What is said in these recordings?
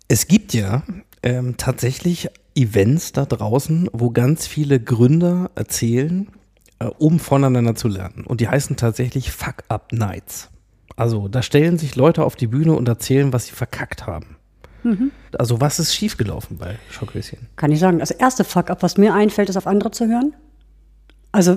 Es gibt ja tatsächlich Events da draußen, wo ganz viele Gründer erzählen, um voneinander zu lernen. Und die heißen tatsächlich Fuck-Up-Nights. Also da stellen sich Leute auf die Bühne und erzählen, was sie verkackt haben. Mhm. Also was ist schiefgelaufen bei Schockhöschen? Kann ich sagen. Das erste Fuck-Up, was mir einfällt, ist auf andere zu hören. Also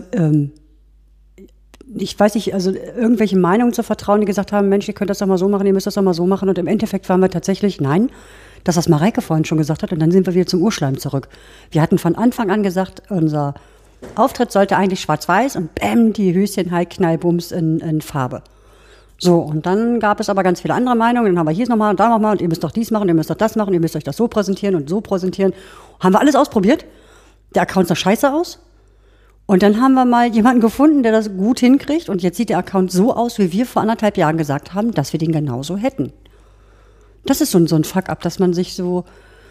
ich weiß nicht, also irgendwelche Meinungen zu vertrauen, die gesagt haben, Mensch, ihr könnt das doch mal so machen, ihr müsst das doch mal so machen. Und im Endeffekt waren wir tatsächlich, nein, das, was Mareike vorhin schon gesagt hat. Und dann sind wir wieder zum Urschleim zurück. Wir hatten von Anfang an gesagt, unser Auftritt sollte eigentlich schwarz-weiß und bäm, die Höschen, halt, Knallbums in Farbe. So, und dann gab es aber ganz viele andere Meinungen. Dann haben wir hier nochmal und da nochmal und ihr müsst doch dies machen, ihr müsst doch das machen, ihr müsst euch das so präsentieren und so präsentieren. Haben wir alles ausprobiert. Der Account sah scheiße aus. Und dann haben wir mal jemanden gefunden, der das gut hinkriegt. Und jetzt sieht der Account so aus, wie wir vor 1,5 Jahren gesagt haben, dass wir den genauso hätten. Das ist so ein Fuck-up, dass man sich so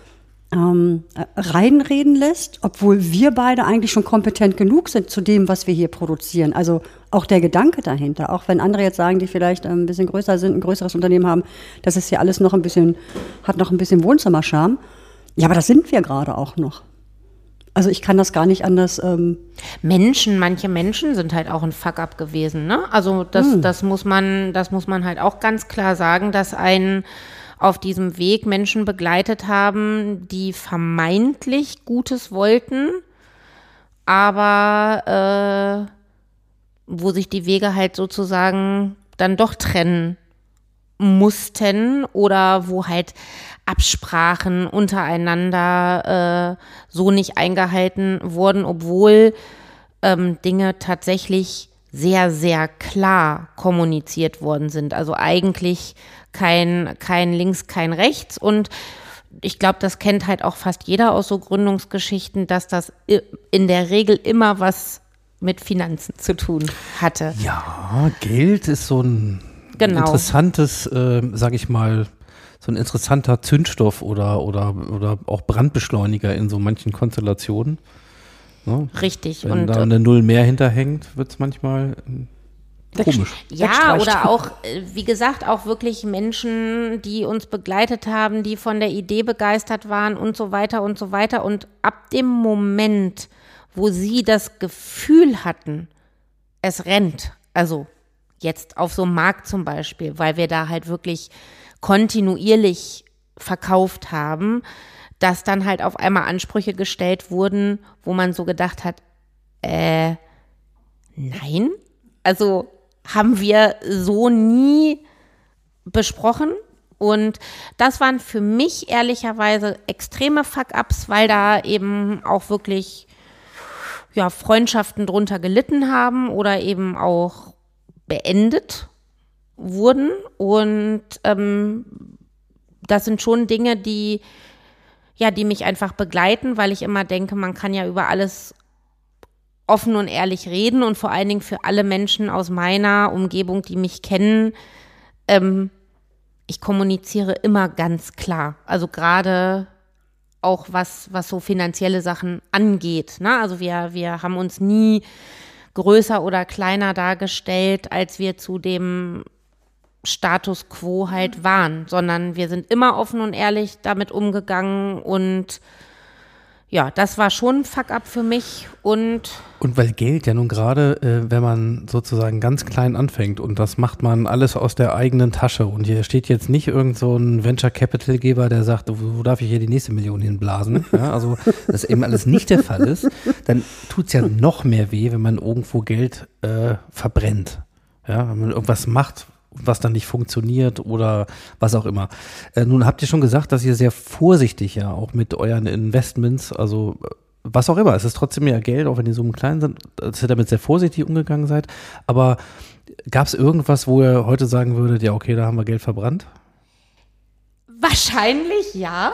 reinreden lässt, obwohl wir beide eigentlich schon kompetent genug sind zu dem, was wir hier produzieren. Also auch der Gedanke dahinter, auch wenn andere jetzt sagen, die vielleicht ein bisschen größer sind, ein größeres Unternehmen haben, das ist ja alles noch ein bisschen, hat noch ein bisschen Wohnzimmercharme. Ja, aber das sind wir gerade auch noch. Also ich kann das gar nicht anders. Manche Menschen sind halt auch ein Fuck-up gewesen, ne? Also das muss man halt auch ganz klar sagen, dass einen auf diesem Weg Menschen begleitet haben, die vermeintlich Gutes wollten, aber wo sich die Wege halt sozusagen dann doch trennen mussten oder wo halt Absprachen untereinander so nicht eingehalten wurden, obwohl Dinge tatsächlich sehr, sehr klar kommuniziert worden sind. Also eigentlich kein links, kein rechts. Und ich glaube, das kennt halt auch fast jeder aus so Gründungsgeschichten, dass das in der Regel immer was mit Finanzen zu tun hatte. Ja, Geld ist so ein interessantes, sag ich mal, so ein interessanter Zündstoff oder auch Brandbeschleuniger in so manchen Konstellationen. Ne? Richtig. Wenn da eine Null mehr hinterhängt, wird es manchmal komisch. Ja, oder auch, wie gesagt, auch wirklich Menschen, die uns begleitet haben, die von der Idee begeistert waren und so weiter und so weiter. Und ab dem Moment, wo sie das Gefühl hatten, es rennt, also jetzt auf so einem Markt zum Beispiel, weil wir da halt wirklich kontinuierlich verkauft haben, dass dann halt auf einmal Ansprüche gestellt wurden, wo man so gedacht hat, nein, also haben wir so nie besprochen. Und das waren für mich ehrlicherweise extreme Fuck-ups, weil da eben auch wirklich Freundschaften drunter gelitten haben oder eben auch beendet wurden. Und das sind schon Dinge, die mich einfach begleiten, weil ich immer denke, man kann ja über alles offen und ehrlich reden und vor allen Dingen für alle Menschen aus meiner Umgebung, die mich kennen, ich kommuniziere immer ganz klar. Also gerade auch was so finanzielle Sachen angeht. Ne? Also wir haben uns nie größer oder kleiner dargestellt, als wir zu dem Status quo halt waren, sondern wir sind immer offen und ehrlich damit umgegangen und ja, das war schon ein Fuck-up für mich und weil Geld ja nun gerade, wenn man sozusagen ganz klein anfängt und das macht man alles aus der eigenen Tasche und hier steht jetzt nicht irgend so ein Venture-Capital-Geber, der sagt, wo darf ich hier die nächste Million hinblasen? Ja, also das eben alles nicht der Fall ist, dann tut's ja noch mehr weh, wenn man irgendwo Geld verbrennt. Ja, wenn man irgendwas macht, was dann nicht funktioniert oder was auch immer. Nun habt ihr schon gesagt, dass ihr sehr vorsichtig ja auch mit euren Investments, also was auch immer, es ist trotzdem ja Geld, auch wenn die Summen klein sind, dass ihr damit sehr vorsichtig umgegangen seid. Aber gab es irgendwas, wo ihr heute sagen würdet, ja okay, da haben wir Geld verbrannt? Wahrscheinlich ja.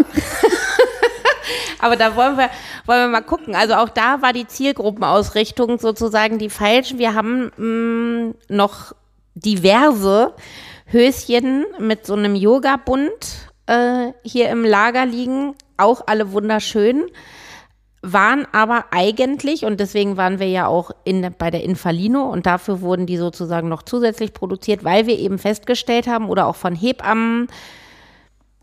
Aber da wollen wir mal gucken. Also auch da war die Zielgruppenausrichtung sozusagen die falsche. Wir haben noch diverse Höschen mit so einem Yoga-Bund hier im Lager liegen, auch alle wunderschön, waren aber eigentlich, und deswegen waren wir ja auch bei der Infalino und dafür wurden die sozusagen noch zusätzlich produziert, weil wir eben festgestellt haben oder auch von Hebammen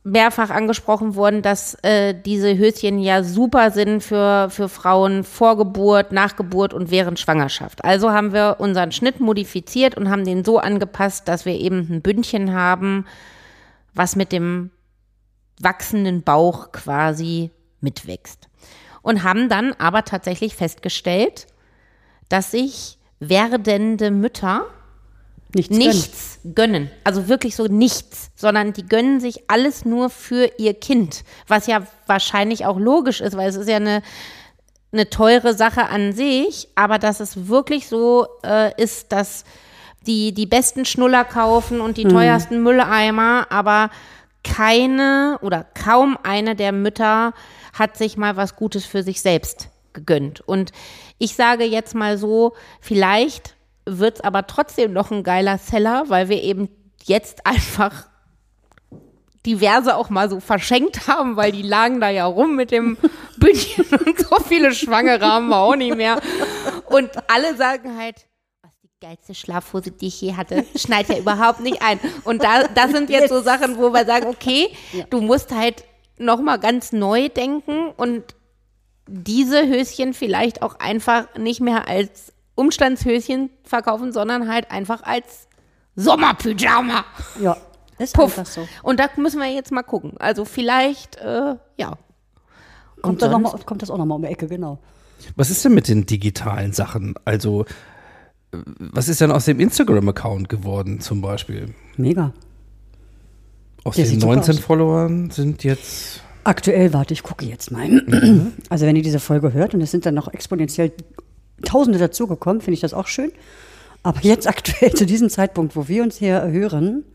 mehrfach angesprochen worden, dass diese Höschen ja super sind für Frauen vor Geburt, nach Geburt und während Schwangerschaft. Also haben wir unseren Schnitt modifiziert und haben den so angepasst, dass wir eben ein Bündchen haben, was mit dem wachsenden Bauch quasi mitwächst. Und haben dann aber tatsächlich festgestellt, dass sich werdende Mütter nichts gönnen. Also wirklich so nichts, sondern die gönnen sich alles nur für ihr Kind, was ja wahrscheinlich auch logisch ist, weil es ist ja eine teure Sache an sich, aber dass es wirklich so ist, dass die besten Schnuller kaufen und die teuersten Mülleimer, aber keine oder kaum eine der Mütter hat sich mal was Gutes für sich selbst gegönnt. Und ich sage jetzt mal so, vielleicht wird es aber trotzdem noch ein geiler Seller, weil wir eben jetzt einfach diverse auch mal so verschenkt haben, weil die lagen da ja rum mit dem Bündchen und so viele Schwangere haben wir auch nicht mehr. Und alle sagen halt, was die geilste Schlafhose, die ich je hatte, schneidet ja überhaupt nicht ein. Und das sind jetzt so Sachen, wo wir sagen, okay, du musst halt nochmal ganz neu denken und diese Höschen vielleicht auch einfach nicht mehr als Umstandshöschen verkaufen, sondern halt einfach als Sommerpyjama. Ja, ist Puff. einfach so. Und da müssen wir jetzt mal gucken. Also vielleicht, ja. Kommt das auch nochmal um die Ecke, genau. Was ist denn mit den digitalen Sachen? Also, was ist denn aus dem Instagram-Account geworden zum Beispiel? Mega. Aus Der den sieht super 19 aus. Followern sind jetzt... Aktuell, warte, ich gucke jetzt mal. Also wenn ihr diese Folge hört und es sind dann noch exponentiell Tausende dazugekommen, finde ich das auch schön. Aber jetzt aktuell zu diesem Zeitpunkt, wo wir uns hier hören,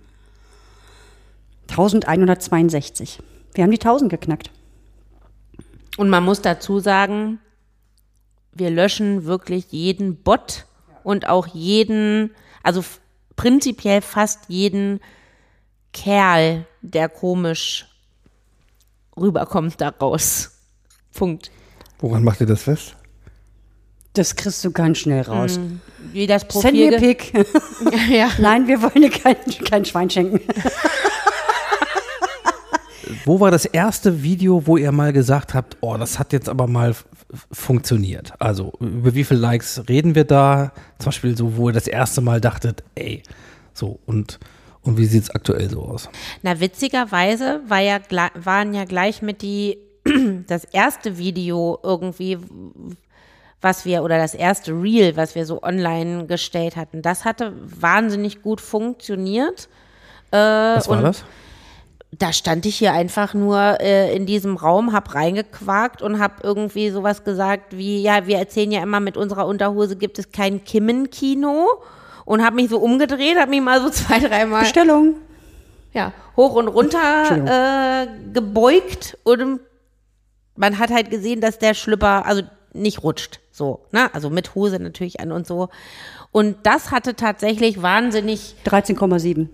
1162. Wir haben die 1000 geknackt. Und man muss dazu sagen, wir löschen wirklich jeden Bot und auch jeden, also prinzipiell fast jeden Kerl, der komisch rüberkommt daraus. Punkt. Woran macht ihr das fest? Das kriegst du ganz schnell raus. Wie das Send Profil. mir Pick. Ja. Nein, wir wollen dir kein Schwein schenken. Wo war das erste Video, wo ihr mal gesagt habt, oh, das hat jetzt aber mal funktioniert? Also über wie viele Likes reden wir da? Zum Beispiel so, wo ihr das erste Mal dachtet, ey, so und wie sieht es aktuell so aus? Na, witzigerweise waren ja gleich mit das erste Video irgendwie, oder das erste Reel, was wir so online gestellt hatten, das hatte wahnsinnig gut funktioniert. Was war das? Da stand ich hier einfach nur in diesem Raum, hab reingequakt und hab irgendwie sowas gesagt wie, ja, wir erzählen ja immer, mit unserer Unterhose gibt es kein Kimmenkino. Und habe mich so umgedreht, habe mich mal so 2-3 Mal Bestellung. ja, hoch und runter gebeugt und man hat halt gesehen, dass der Schlüpper also nicht rutscht, so, ne? Also mit Hose natürlich an und so. Und das hatte tatsächlich wahnsinnig 13,7.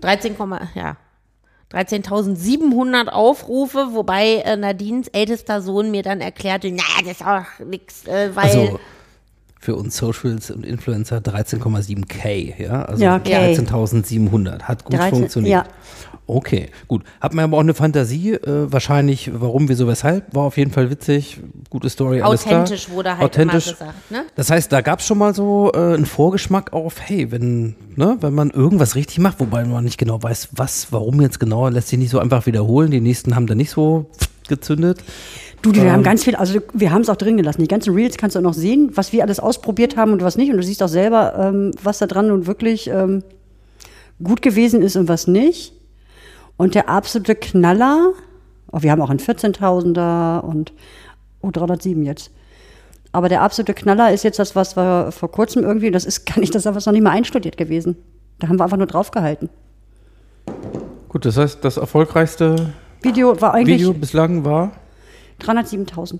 13.700 Aufrufe, wobei Nadines ältester Sohn mir dann erklärte, naja, das ist auch nix, weil Also für uns Socials und Influencer 13,7K, ja? Also Ja, K. 13.700. Hat gut 13, funktioniert. ja. Okay, gut. Hat man aber auch eine Fantasie, wahrscheinlich, warum, wieso, weshalb. War auf jeden Fall witzig, gute Story, alles klar. authentisch wurde halt Authentisch. immer gesagt, ne? Das heißt, da gab es schon mal so einen Vorgeschmack auf, hey, wenn man irgendwas richtig macht, wobei man nicht genau weiß, warum jetzt genau, lässt sich nicht so einfach wiederholen. Die nächsten haben da nicht so gezündet. Du, wir haben ganz viel, also wir haben es auch drin gelassen. Die ganzen Reels kannst du auch noch sehen, was wir alles ausprobiert haben und was nicht. Und du siehst auch selber, was da dran nun wirklich gut gewesen ist und was nicht. Und der absolute Knaller, wir haben auch einen 14.000er und 307 jetzt. Aber der absolute Knaller ist jetzt das, was wir vor kurzem irgendwie, das ist noch nicht mal einstudiert gewesen. Da haben wir einfach nur draufgehalten. Gut, das heißt, das erfolgreichste Video war eigentlich Video bislang war 307.000.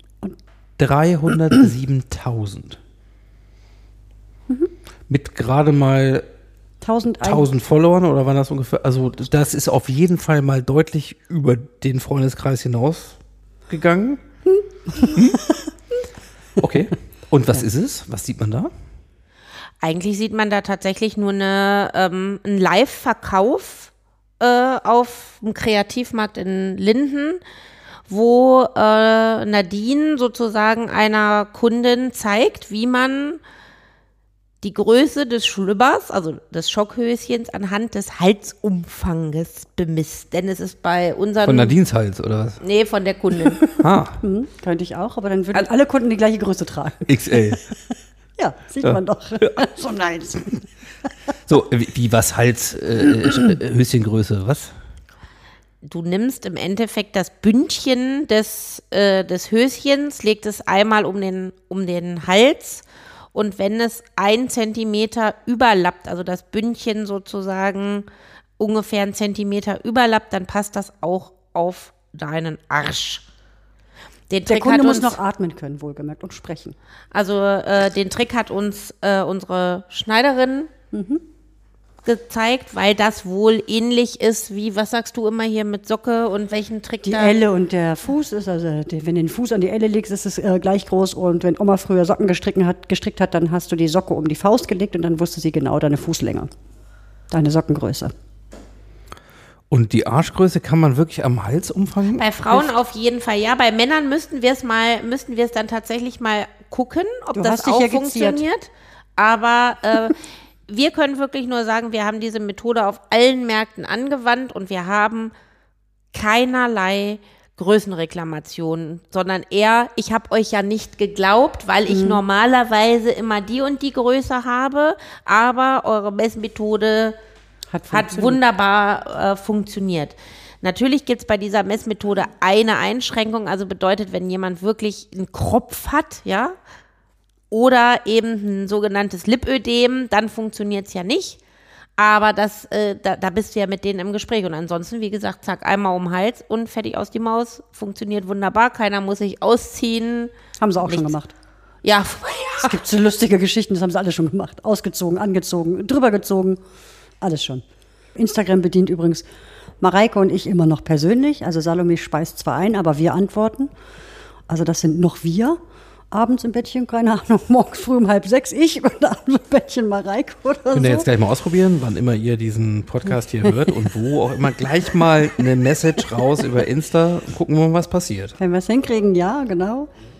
307.000. Mit gerade mal 1000 Followern oder waren das ungefähr? Also das ist auf jeden Fall mal deutlich über den Freundeskreis hinausgegangen. Okay. Und was ist es? Was sieht man da? Eigentlich sieht man da tatsächlich nur einen Live-Verkauf auf dem Kreativmarkt in Linden, wo Nadine sozusagen einer Kundin zeigt, wie man die Größe des Schlüppers, also des Schockhöschens, anhand des Halsumfanges bemisst. Denn es ist bei unseren... Von Nadines Hals, oder was? Nee, von der Kundin. Könnte ich auch, aber dann würden alle Kunden die gleiche Größe tragen. XL. Ja, sieht man doch. So nice. So, wie was Hals, Höschengröße, was? Du nimmst im Endeffekt das Bündchen des Höschens, legst es einmal um den Hals und wenn es 1 Zentimeter überlappt, also das Bündchen sozusagen ungefähr 1 Zentimeter überlappt, dann passt das auch auf deinen Arsch. Der Kunde muss noch atmen können, wohlgemerkt, und sprechen. Also den Trick hat uns unsere Schneiderin gezeigt, weil das wohl ähnlich ist wie, was sagst du immer hier mit Socke und welchen Trick Die da? Elle und der Fuß ist, also wenn du den Fuß an die Elle legst, ist es gleich groß, und wenn Oma früher Socken gestrickt hat, dann hast du die Socke um die Faust gelegt und dann wusste sie genau deine Fußlänge, deine Sockengröße. Und die Arschgröße kann man wirklich am Halsumfang? Bei Frauen auf jeden Fall, ja. Bei Männern müssten wir es dann tatsächlich mal gucken, ob Du das hast dich auch ja geziert. funktioniert. Aber wir können wirklich nur sagen, wir haben diese Methode auf allen Märkten angewandt und wir haben keinerlei Größenreklamationen, sondern eher, ich habe euch ja nicht geglaubt, weil ich normalerweise immer die und die Größe habe, aber eure Messmethode hat wunderbar funktioniert. Natürlich gibt es bei dieser Messmethode eine Einschränkung, also bedeutet, wenn jemand wirklich einen Kropf hat, ja, oder eben ein sogenanntes Lipödem, dann funktioniert es ja nicht. Aber da bist du ja mit denen im Gespräch. Und ansonsten, wie gesagt, zack, einmal um den Hals und fertig aus die Maus. Funktioniert wunderbar, keiner muss sich ausziehen. Haben sie auch schon gemacht. Ja. Es gibt so lustige Geschichten, das haben sie alle schon gemacht. Ausgezogen, angezogen, drüber gezogen. Alles schon. Instagram bedient übrigens Mareike und ich immer noch persönlich. Also Salome speist zwar ein, aber wir antworten. Also das sind noch wir. Abends im Bettchen, keine Ahnung, morgens früh um 5:30 ich und abends im Bettchen Mareike oder so. Könnt ihr jetzt gleich mal ausprobieren, wann immer ihr diesen Podcast hier hört und wo auch immer, gleich mal eine Message raus über Insta und gucken wir mal, was passiert. Wenn wir es hinkriegen, ja, genau.